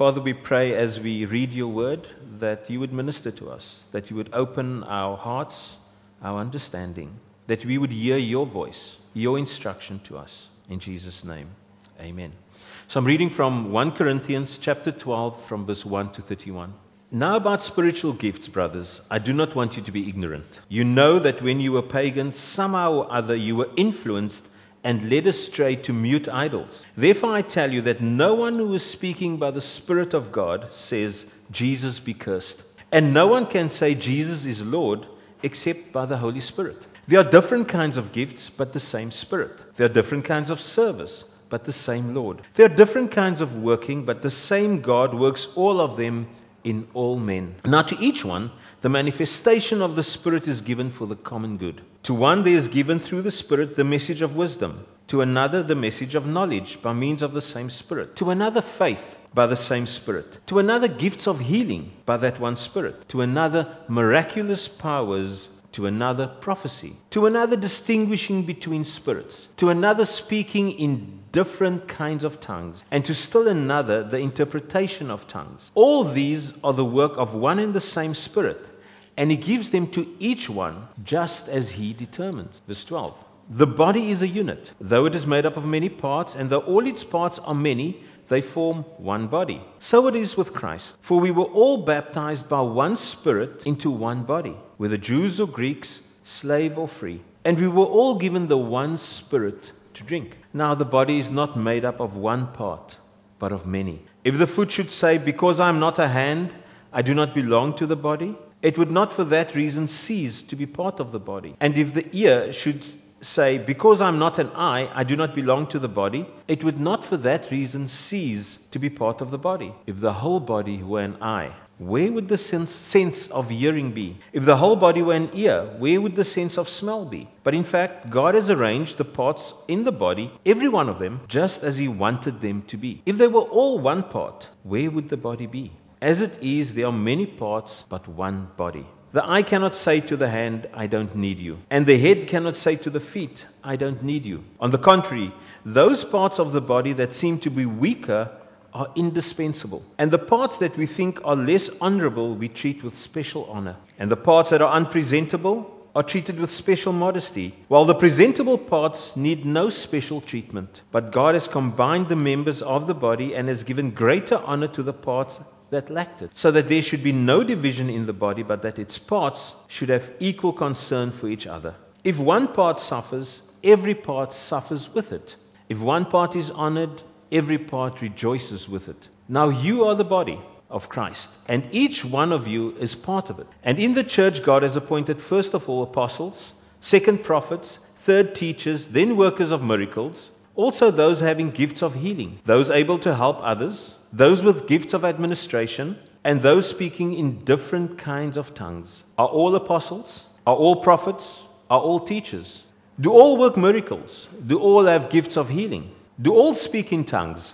Father, we pray as we read your word that you would minister to us, that you would open our hearts, our understanding, that we would hear your voice, your instruction to us. In Jesus' name, amen. So I'm reading from 1 Corinthians chapter 12 from verse 1 to 31. Now about spiritual gifts, brothers, I do not want you to be ignorant. You know that when you were pagans, somehow or other you were influenced and led astray to mute idols. Therefore I tell you that no one who is speaking by the Spirit of God says, Jesus be cursed. And no one can say Jesus is Lord except by the Holy Spirit. There are different kinds of gifts, but the same Spirit. There are different kinds of service, but the same Lord. There are different kinds of working, but the same God works all of them in all men. Now to each one, the manifestation of the Spirit is given for the common good. To one there is given through the Spirit the message of wisdom, to another the message of knowledge by means of the same Spirit, to another faith by the same Spirit, to another gifts of healing by that one Spirit, to another miraculous powers, to another prophecy, to another distinguishing between spirits, to another speaking in different kinds of tongues, and to still another the interpretation of tongues. All these are the work of one and the same Spirit, and He gives them to each one just as He determines. Verse 12. The body is a unit, though it is made up of many parts, and though all its parts are many, they form one body. So it is with Christ. For we were all baptized by one Spirit into one body, whether Jews or Greeks, slave or free. And we were all given the one Spirit to drink. Now the body is not made up of one part, but of many. If the foot should say, because I am not a hand, I do not belong to the body, it would not for that reason cease to be part of the body. And if the ear should say, because I am not an eye, I do not belong to the body, it would not for that reason cease to be part of the body. If the whole body were an eye, where would the sense of hearing be? If the whole body were an ear, where would the sense of smell be? But in fact, God has arranged the parts in the body, every one of them, just as He wanted them to be. If they were all one part, where would the body be? As it is, there are many parts, but one body. The eye cannot say to the hand, I don't need you. And the head cannot say to the feet, I don't need you. On the contrary, those parts of the body that seem to be weaker are indispensable. And the parts that we think are less honorable, we treat with special honor. And the parts that are unpresentable are treated with special modesty, while the presentable parts need no special treatment. But God has combined the members of the body and has given greater honor to the parts that lacked it, so that there should be no division in the body, but that its parts should have equal concern for each other. If one part suffers, every part suffers with it. If one part is honored, every part rejoices with it. Now you are the body of Christ, and each one of you is part of it. And in the church God has appointed first of all apostles, second prophets, third teachers, then workers of miracles, also those having gifts of healing, those able to help others, those with gifts of administration, and those speaking in different kinds of tongues. Are all apostles? Are all prophets? Are all teachers? Do all work miracles? Do all have gifts of healing? Do all speak in tongues?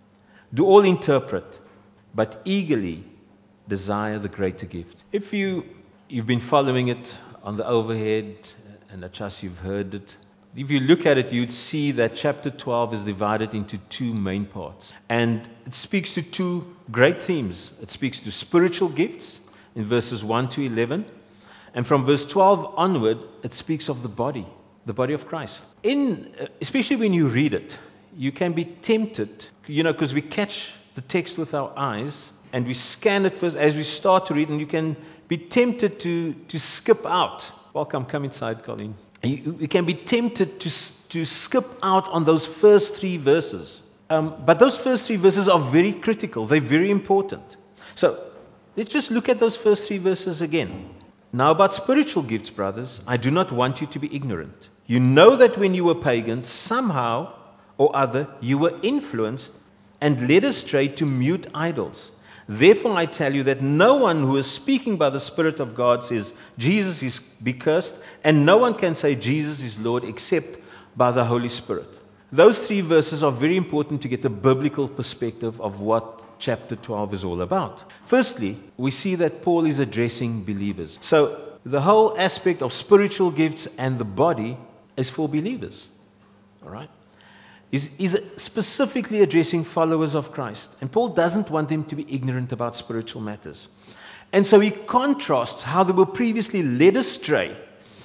Do all interpret? But eagerly desire the greater gift. If you've been following it on the overhead, and I trust you've heard it, if you look at it, you'd see that chapter 12 is divided into two main parts. And it speaks to two great themes. It speaks to spiritual gifts in verses 1 to 11. And from verse 12 onward, it speaks of the body of Christ. Especially when you read it, you can be tempted, because we catch the text with our eyes and we scan it first as we start to read, and you can be tempted to skip out. Welcome, come inside, Colleen. You can be tempted to skip out on those first three verses. But those first three verses are very critical. They're very important. So let's just look at those first three verses again. Now about spiritual gifts, brothers, I do not want you to be ignorant. You know that when you were pagans, somehow or other, you were influenced and led astray to mute idols. Therefore I tell you that no one who is speaking by the Spirit of God says Jesus is be cursed, and no one can say Jesus is Lord except by the Holy Spirit. Those three verses are very important to get the biblical perspective of what chapter 12 is all about. Firstly, we see that Paul is addressing believers. So the whole aspect of spiritual gifts and the body is for believers. All right? He's specifically addressing followers of Christ. And Paul doesn't want them to be ignorant about spiritual matters. And so he contrasts how they were previously led astray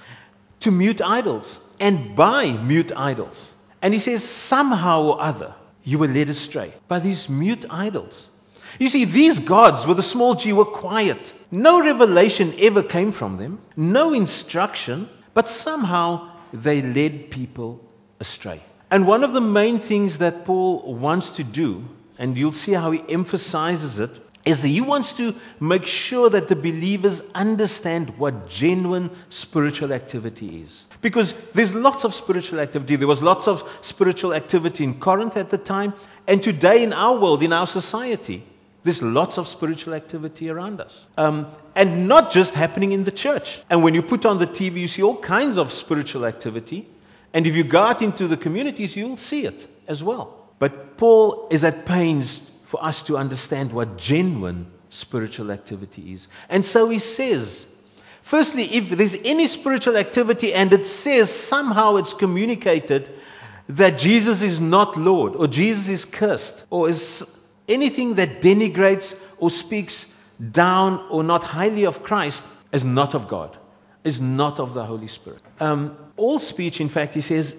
to mute idols and by mute idols. And he says, somehow or other, you were led astray by these mute idols. You see, these gods with a small g were quiet. No revelation ever came from them, no instruction, but somehow they led people astray. And one of the main things that Paul wants to do, and you'll see how he emphasizes it, is he wants to make sure that the believers understand what genuine spiritual activity is. Because there's lots of spiritual activity. There was lots of spiritual activity in Corinth at the time, and today in our world, in our society, there's lots of spiritual activity around us. And not just happening in the church. And when you put on the TV, you see all kinds of spiritual activity. And if you go out into the communities, you'll see it as well. But Paul is at pains for us to understand what genuine spiritual activity is. And so he says, firstly, if there's any spiritual activity and it says somehow it's communicated that Jesus is not Lord, or Jesus is cursed, or is anything that denigrates or speaks down or not highly of Christ, is not of God, is not of the Holy Spirit. All speech, in fact, he says,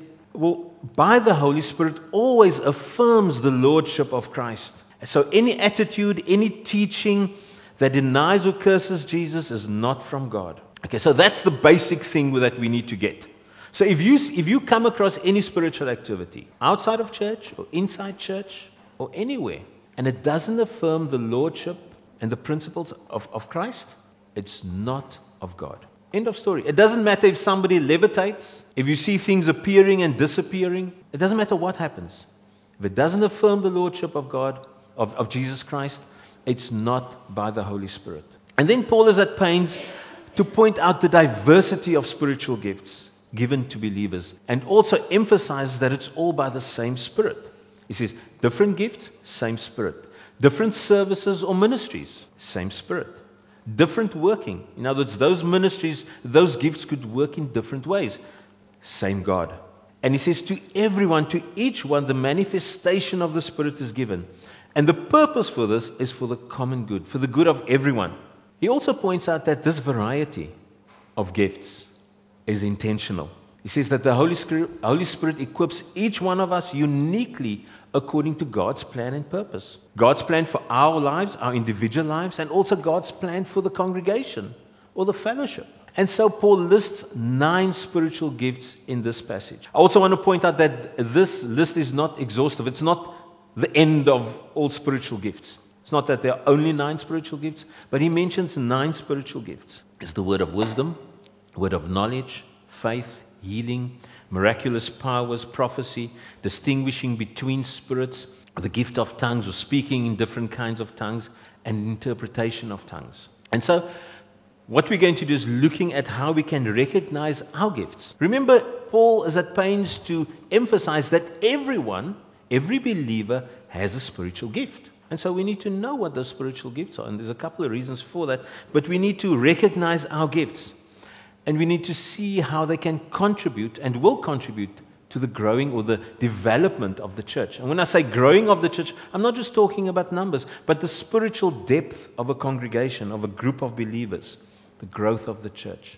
by the Holy Spirit always affirms the lordship of Christ. So any attitude, any teaching that denies or curses Jesus is not from God. Okay, so that's the basic thing that we need to get. So if you come across any spiritual activity outside of church or inside church or anywhere, and it doesn't affirm the lordship and the principles of Christ, it's not of God. End of story. It doesn't matter if somebody levitates, if you see things appearing and disappearing. It doesn't matter what happens. If it doesn't affirm the lordship of God, of Jesus Christ, it's not by the Holy Spirit. And then Paul is at pains to point out the diversity of spiritual gifts given to believers, and also emphasizes that it's all by the same Spirit. He says, different gifts, same Spirit. Different services or ministries, same Spirit. Different working. In other words, those ministries, those gifts could work in different ways. Same God. And he says, to everyone, to each one, the manifestation of the Spirit is given. And the purpose for this is for the common good, for the good of everyone. He also points out that this variety of gifts is intentional. He says that the Holy Spirit equips each one of us uniquely according to God's plan and purpose. God's plan for our lives, our individual lives, and also God's plan for the congregation or the fellowship. And so Paul lists 9 spiritual gifts in this passage. I also want to point out that this list is not exhaustive. It's not the end of all spiritual gifts. It's not that there are only 9 spiritual gifts, but he mentions 9 spiritual gifts. It's the word of wisdom, word of knowledge, faith, healing, miraculous powers, prophecy, distinguishing between spirits, the gift of tongues or speaking in different kinds of tongues, and interpretation of tongues. And so what we're going to do is looking at how we can recognize our gifts. Remember, Paul is at pains to emphasize that everyone, every believer has a spiritual gift. And so we need to know what those spiritual gifts are. And there's a couple of reasons for that. But we need to recognize our gifts. And we need to see how they can contribute and will contribute to the growing or the development of the church. And when I say growing of the church, I'm not just talking about numbers, but the spiritual depth of a congregation, of a group of believers, the growth of the church.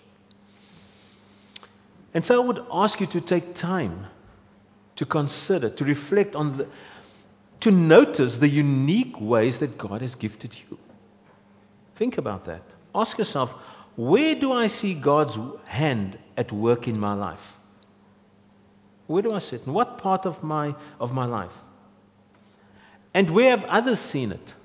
And so I would ask you to take time to consider, to reflect on to notice the unique ways that God has gifted you. Think about that. Ask yourself, where do I see God's hand at work in my life? Where do I see it? In what part of my life? And where have others seen it?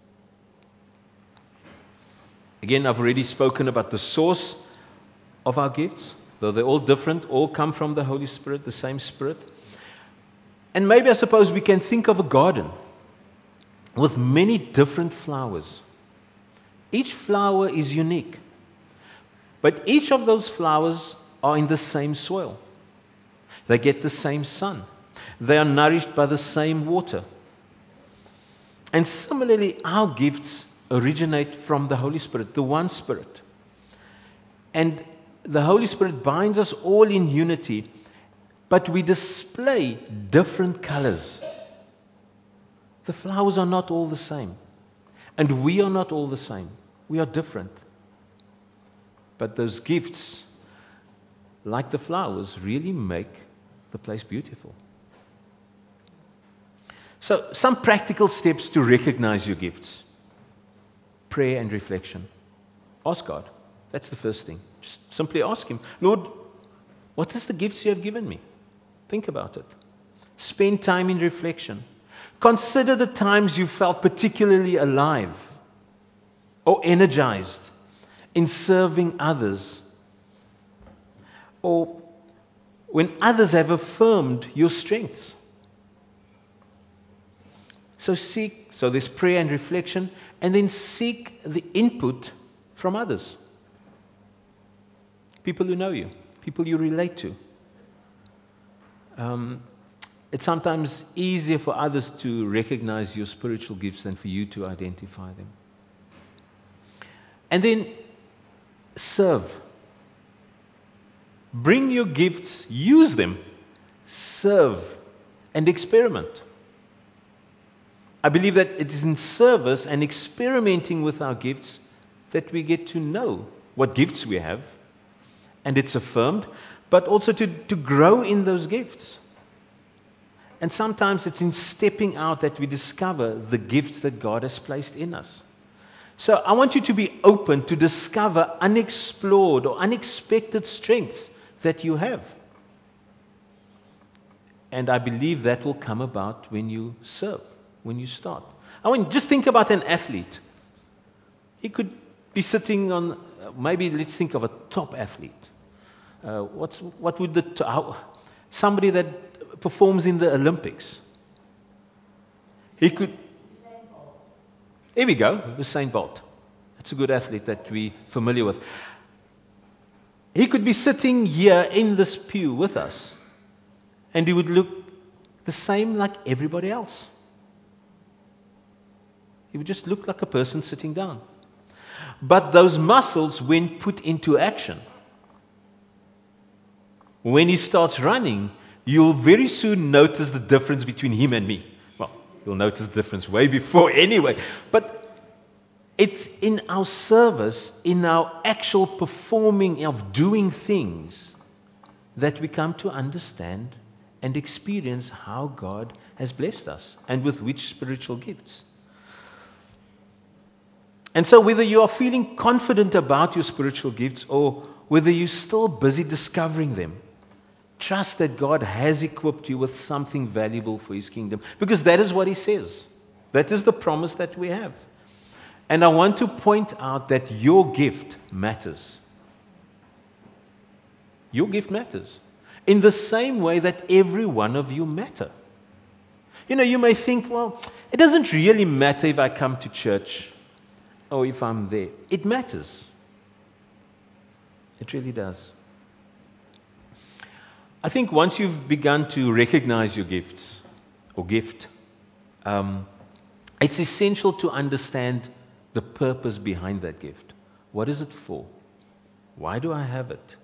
Again, I've already spoken about the source of our gifts. Though they're all different, all come from the Holy Spirit, the same Spirit. And maybe I suppose we can think of a garden with many different flowers. Each flower is unique. But each of those flowers are in the same soil. They get the same sun. They are nourished by the same water. And similarly, our gifts originate from the Holy Spirit, the one Spirit. And the Holy Spirit binds us all in unity but we display different colors. The flowers are not all the same. And we are not all the same. We are different. But those gifts, like the flowers, really make the place beautiful. So, some practical steps to recognize your gifts. Prayer and reflection. Ask God. That's the first thing. Just simply ask Him, Lord, what is the gifts you have given me? Think about it. Spend time in reflection. Consider the times you felt particularly alive or energized in serving others, or when others have affirmed your strengths. So there's prayer and reflection, and then seek the input from others. People who know you, people you relate to. It's sometimes easier for others to recognize your spiritual gifts than for you to identify them. And then serve. Bring your gifts, use them, serve, and experiment. I believe that it is in service and experimenting with our gifts that we get to know what gifts we have, and it's affirmed, but also to grow in those gifts. And sometimes it's in stepping out that we discover the gifts that God has placed in us. So I want you to be open to discover unexplored or unexpected strengths that you have. And I believe that will come about when you serve, when you start. I want just think about an athlete. He could be sitting on, maybe let's think of a top athlete. Somebody that performs in the Olympics. He could. Here we go, Usain Bolt. That's a good athlete that we're familiar with. He could be sitting here in this pew with us, and he would look the same like everybody else. He would just look like a person sitting down. But those muscles, when put into action, when he starts running, you'll very soon notice the difference between him and me. Well, you'll notice the difference way before anyway. But it's in our service, in our actual performing of doing things, that we come to understand and experience how God has blessed us and with which spiritual gifts. And so whether you are feeling confident about your spiritual gifts or whether you're still busy discovering them, trust that God has equipped you with something valuable for His kingdom. Because that is what He says. That is the promise that we have. And I want to point out that your gift matters. Your gift matters. In the same way that every one of you matter. You know, you may think, well, it doesn't really matter if I come to church or if I'm there. It matters. It really does. I think once you've begun to recognize your gifts or gift, it's essential to understand the purpose behind that gift. What is it for? Why do I have it?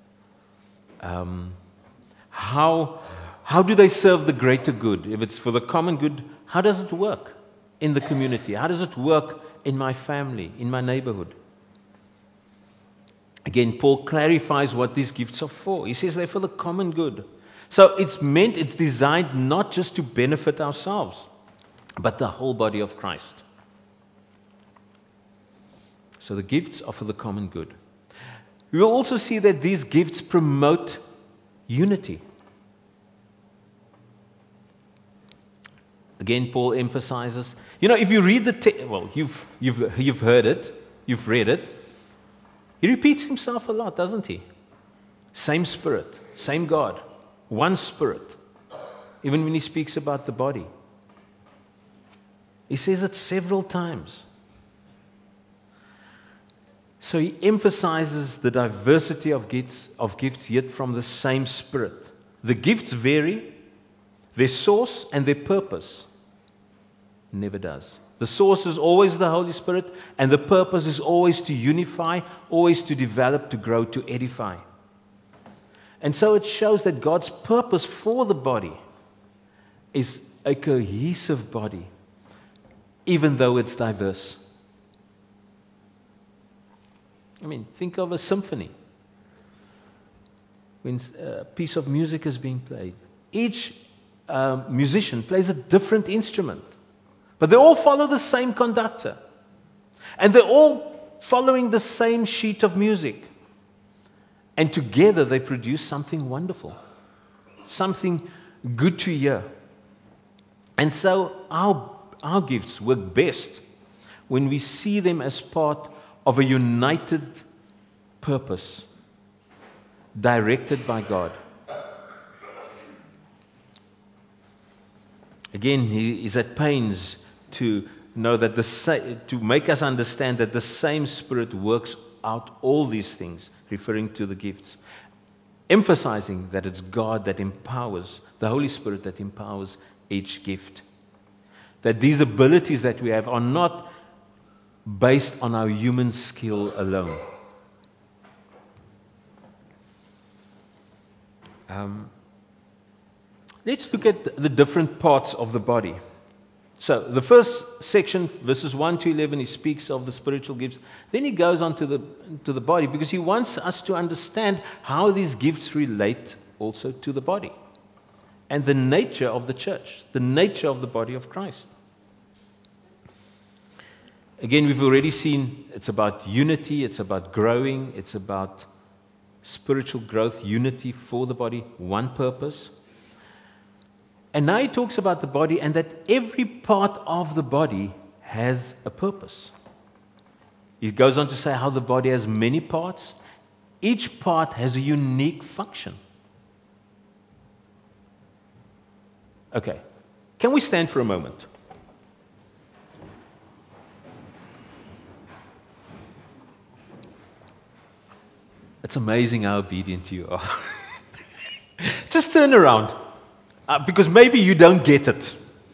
How do they serve the greater good? If it's for the common good, how does it work in the community? How does it work in my family, in my neighborhood? Again, Paul clarifies what these gifts are for. He says they're for the common good. So it's designed not just to benefit ourselves, but the whole body of Christ. So the gifts are for the common good. We will also see that these gifts promote unity. Again, Paul emphasizes, if you read the text, well, you've heard it, you've read it. He repeats himself a lot, doesn't he? Same Spirit, same God, one Spirit. Even when he speaks about the body, he says it several times. So he emphasizes the diversity of gifts, yet from the same Spirit. The gifts vary, their source and their purpose never does. The source is always the Holy Spirit, and the purpose is always to unify, always to develop, to grow, to edify. And so it shows that God's purpose for the body is a cohesive body, even though it's diverse. I mean, think of a symphony. When a piece of music is being played, each musician plays a different instrument, but they all follow the same conductor, and they're all following the same sheet of music, and together they produce something wonderful, something good to hear. And so our gifts work best when we see them as part of a united purpose directed by God. Again, he is at pains to know that to make us understand that the same Spirit works out all these things, referring to the gifts, emphasizing that it's God that empowers, the Holy Spirit that empowers each gift. That these abilities that we have are not based on our human skill alone. Let's look at the different parts of the body. So the first section, verses 1 to 11, he speaks of the spiritual gifts. Then he goes on to the body, because he wants us to understand how these gifts relate also to the body and the nature of the church, the nature of the body of Christ. Again, we've already seen it's about unity, it's about growing, it's about spiritual growth, unity for the body, one purpose. And now he talks about the body and that every part of the body has a purpose. He goes on to say how the body has many parts. Each part has a unique function. Okay, can we stand for a moment? It's amazing how obedient you are. Just turn around. Because maybe you don't get it.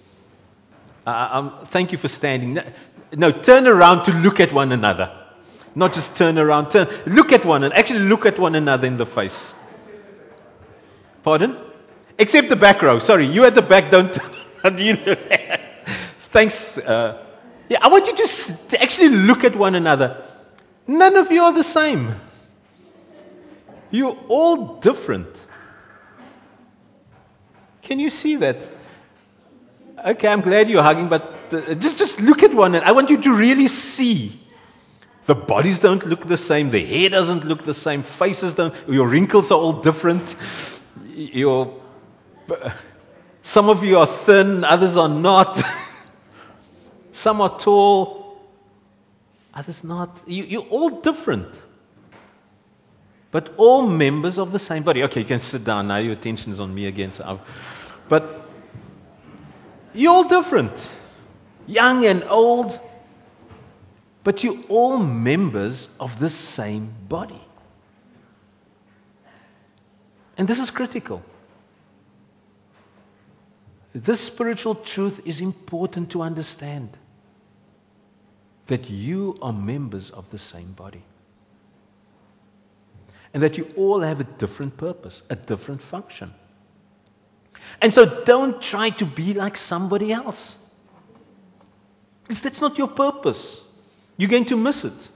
Thank you for standing. No, turn around to look at one another. Not just turn around. Look at one and actually look at one another in the face. Pardon? Except the back row. Sorry, you at the back don't. Thanks. Yeah, I want you to actually look at one another. None of you are the same. You're all different. Can you see that? Okay, I'm glad you're hugging, but just look at one. I want you to really see. The bodies don't look the same. The hair doesn't look the same. Faces don't. Your wrinkles are all different. Some of you are thin, others are not. Some are tall, others not. You're all different. But all members of the same body. Okay, you can sit down now. Your attention is on me again. But you're all different. Young and old. But you're all members of the same body. And this is critical. This spiritual truth is important to understand. That you are members of the same body. And that you all have a different purpose, a different function. And so don't try to be like somebody else. Because that's not your purpose. You're going to miss it.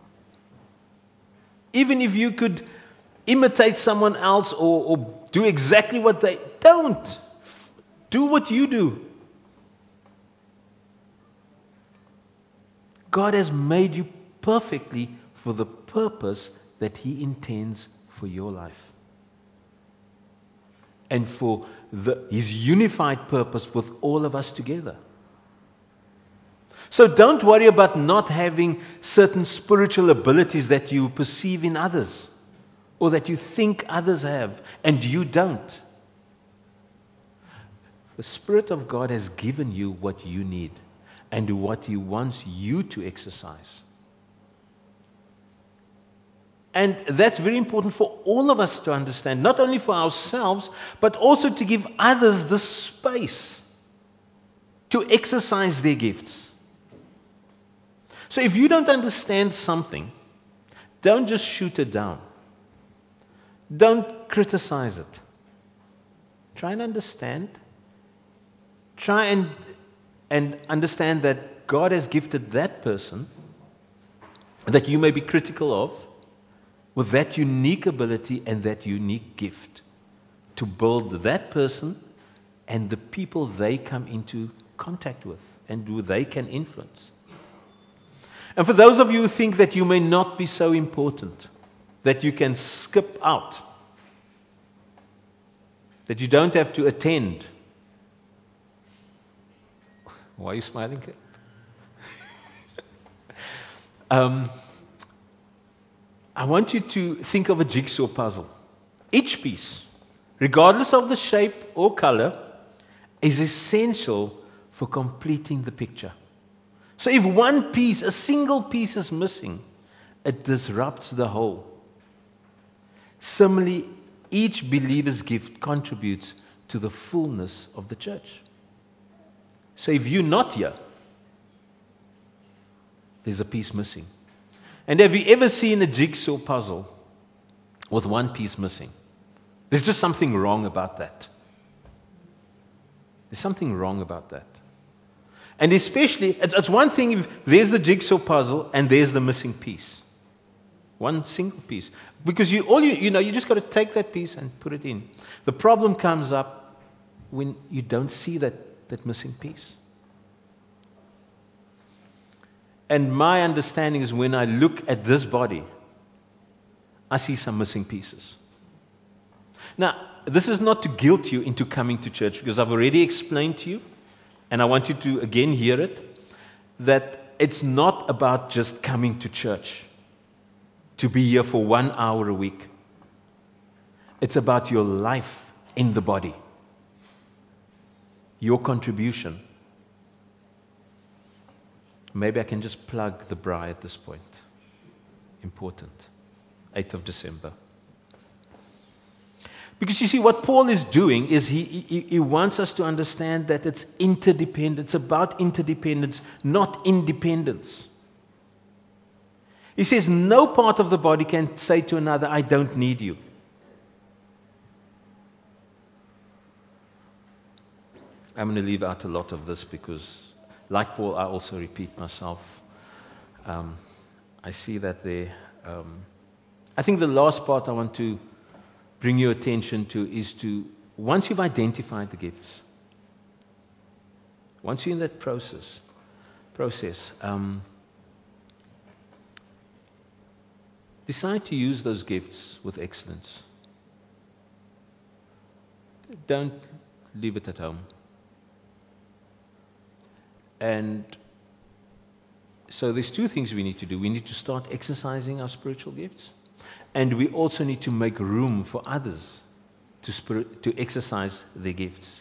Even if you could imitate someone else or do exactly what they don't. Do what you do. God has made you perfectly for the purpose that He intends for your life. And for His unified purpose with all of us together. So don't worry about not having certain spiritual abilities that you perceive in others. Or that you think others have and you don't. The Spirit of God has given you what you need and what He wants you to exercise. And that's very important for all of us to understand, not only for ourselves, but also to give others the space to exercise their gifts. So if you don't understand something, don't just shoot it down. Don't criticize it. Try and understand. Try and understand that God has gifted that person that you may be critical of with that unique ability and that unique gift to build that person and the people they come into contact with and who they can influence. And for those of you who think that you may not be so important, that you can skip out, that you don't have to attend. Why are you smiling? I want you to think of a jigsaw puzzle. Each piece, regardless of the shape or color, is essential for completing the picture. So if one piece, a single piece is missing, it disrupts the whole. Similarly, each believer's gift contributes to the fullness of the church. So if you're not here, there's a piece missing. And have you ever seen a jigsaw puzzle with one piece missing? There's just something wrong about that. There's something wrong about that. And especially, it's one thing if there's the jigsaw puzzle and there's the missing piece. One single piece. Because you just got to take that piece and put it in. The problem comes up when you don't see that missing piece. And my understanding is when I look at this body, I see some missing pieces. Now, this is not to guilt you into coming to church, because I've already explained to you, and I want you to again hear it, that it's not about just coming to church to be here for 1 hour a week. It's about your life in the body, your contribution. Maybe I can just plug the braai at this point. Important. 8th of December. Because you see, what Paul is doing is he wants us to understand that it's interdependent. It's about interdependence, not independence. He says no part of the body can say to another, I don't need you. I'm going to leave out a lot of this because, like Paul, I also repeat myself. I see that there. I think the last part I want to bring your attention to is to, once you've identified the gifts, once you're in that process, decide to use those gifts with excellence. Don't leave it at home. And so there's two things we need to do. We need to start exercising our spiritual gifts. And we also need to make room for others to exercise their gifts.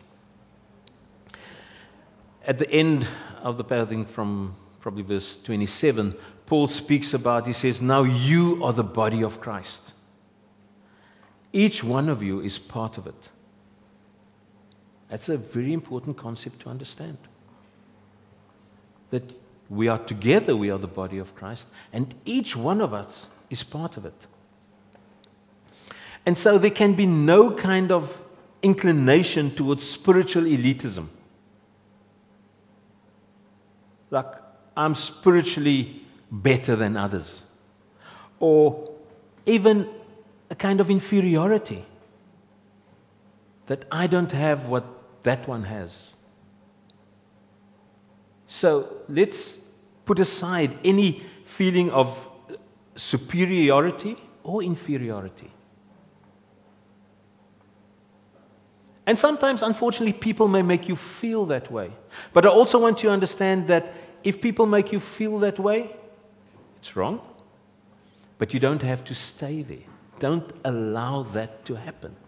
At the end of the passage from probably verse 27, Paul speaks about, he says, now you are the body of Christ. Each one of you is part of it. That's a very important concept to understand. That we are together, we are the body of Christ, and each one of us is part of it. And so there can be no kind of inclination towards spiritual elitism. Like, I'm spiritually better than others. Or even a kind of inferiority. That I don't have what that one has. So let's put aside any feeling of superiority or inferiority. And sometimes, unfortunately, people may make you feel that way. But I also want you to understand that if people make you feel that way, it's wrong. But you don't have to stay there. Don't allow that to happen.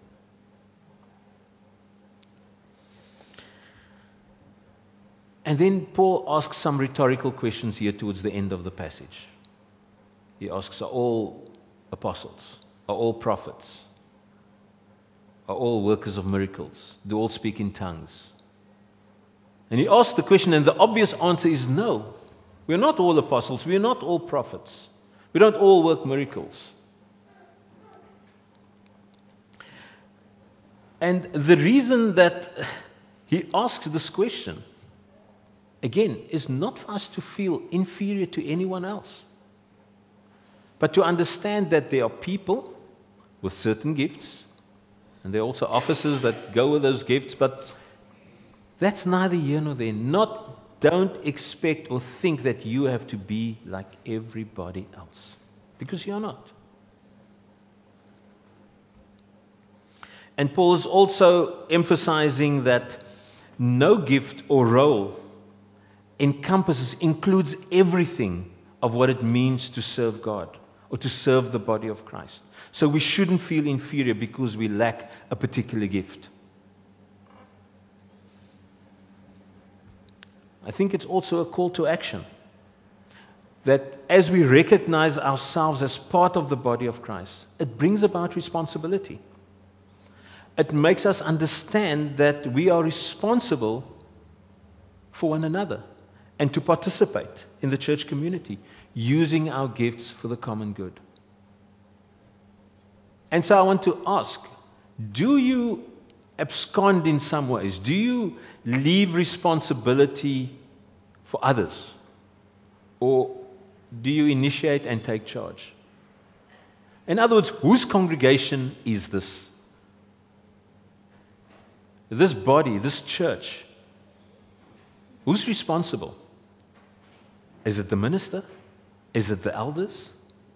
And then Paul asks some rhetorical questions here towards the end of the passage. He asks, are all apostles? Are all prophets? Are all workers of miracles? Do all speak in tongues? And he asks the question, and the obvious answer is no. We're not all apostles. We're not all prophets. We don't all work miracles. And the reason that he asks this question, again, is not for us to feel inferior to anyone else, but to understand that there are people with certain gifts, and there are also officers that go with those gifts, but that's neither here nor there. Don't expect or think that you have to be like everybody else, because you're not. And Paul is also emphasizing that no gift or role includes everything of what it means to serve God or to serve the body of Christ. So we shouldn't feel inferior because we lack a particular gift. I think it's also a call to action. That as we recognize ourselves as part of the body of Christ, it brings about responsibility. It makes us understand that we are responsible for one another and to participate in the church community, using our gifts for the common good. And so I want to ask, do you abscond in some ways? Do you leave responsibility for others? Or do you initiate and take charge? In other words, whose congregation is this? This body, this church. Who's responsible? Is it the minister? Is it the elders?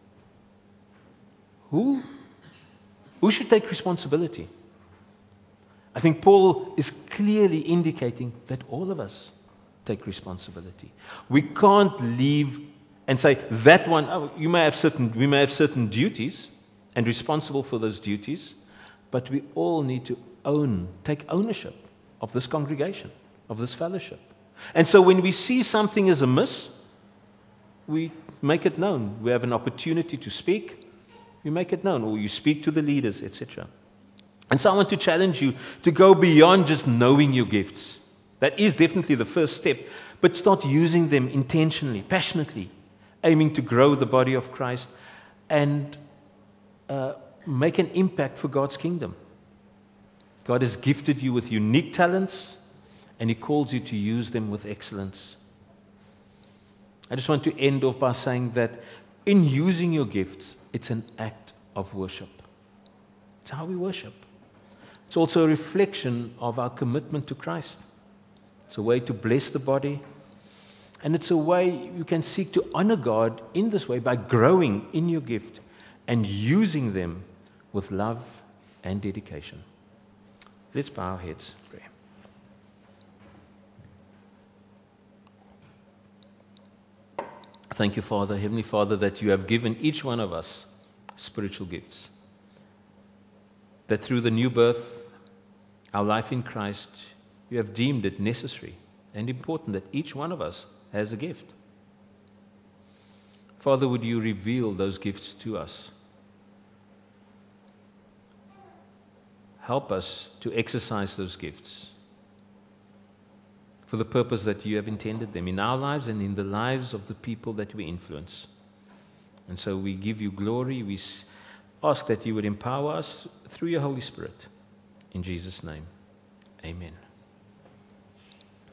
Who should take responsibility? I think Paul is clearly indicating that all of us take responsibility. We can't leave and say that one, we may have certain duties and responsible for those duties, but we all need to take ownership of this congregation, of this fellowship. And so when we see something is amiss, we make it known. We have an opportunity to speak, we make it known, or you speak to the leaders, etc. And so I want to challenge you to go beyond just knowing your gifts. That is definitely the first step, but start using them intentionally, passionately, aiming to grow the body of Christ and make an impact for God's kingdom. God has gifted you with unique talents, and He calls you to use them with excellence. I just want to end off by saying that in using your gifts, it's an act of worship. It's how we worship. It's also a reflection of our commitment to Christ. It's a way to bless the body. And it's a way you can seek to honor God in this way by growing in your gift and using them with love and dedication. Let's bow our heads. Pray. Thank you, Father, Heavenly Father, that you have given each one of us spiritual gifts. That through the new birth, our life in Christ, you have deemed it necessary and important that each one of us has a gift. Father, would you reveal those gifts to us? Help us to exercise those gifts for the purpose that you have intended them in our lives and in the lives of the people that we influence. And so we give you glory. We ask that you would empower us through your Holy Spirit. In Jesus' name, amen.